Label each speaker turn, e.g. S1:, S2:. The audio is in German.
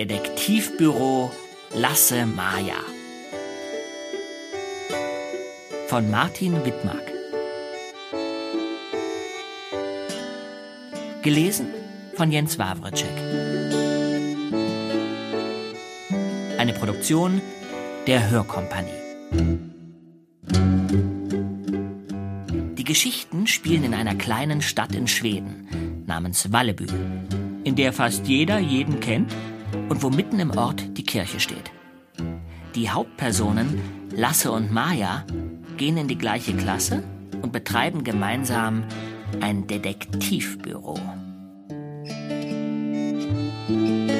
S1: Detektivbüro Lasse Maja von Martin Wittmark. Gelesen von Jens Wawrczyk. Eine Produktion der Hörkompanie. Die Geschichten spielen in einer kleinen Stadt in Schweden namens Valleby, in der fast jeder jeden kennt und wo mitten im Ort die Kirche steht. Die Hauptpersonen Lasse und Maja gehen in die gleiche Klasse und betreiben gemeinsam ein Detektivbüro.